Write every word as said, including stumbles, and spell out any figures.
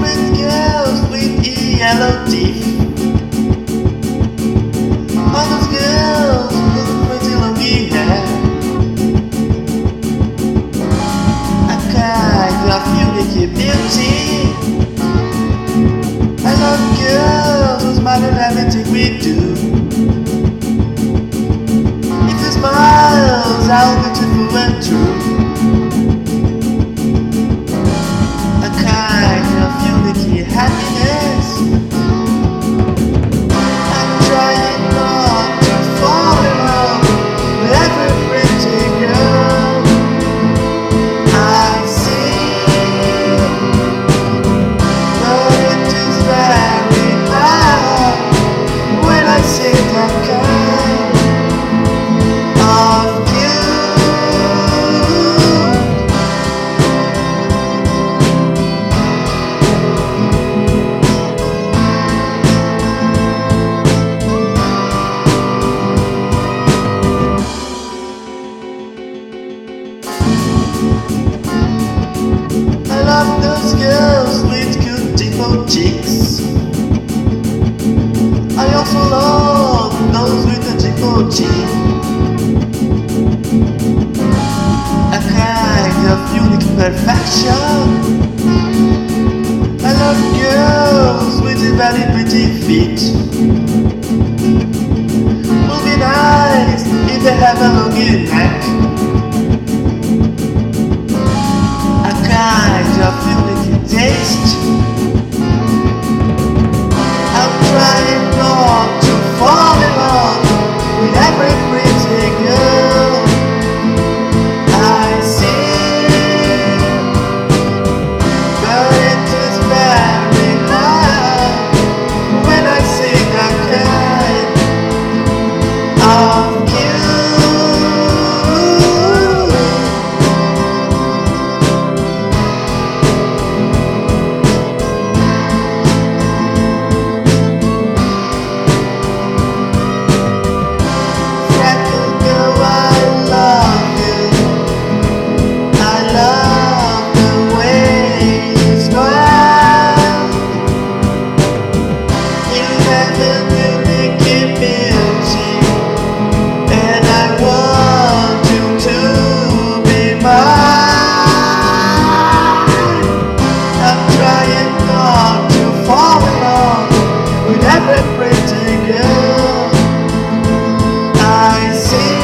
pretty girls with yellow teeth. All those girls with pretty longy hair. A kind of unique beauty. I love girls who smile at everything we do. If your smiles are beautiful and true. A kind of unique happiness. I'm trying not to fall in love with every pretty girl I see, but it is very hard when I see that kind of you. I love those girls with beautiful cheeks. I also love those with a dimple chin. A kind of unique perfection. I love girls with very pretty feet. Would be nice if they have a long neck. A kind of unique taste. I'm trying not to fall in love with every pretty girl I see, but it is very hard when I see that kind of you. Every pretty girl I see.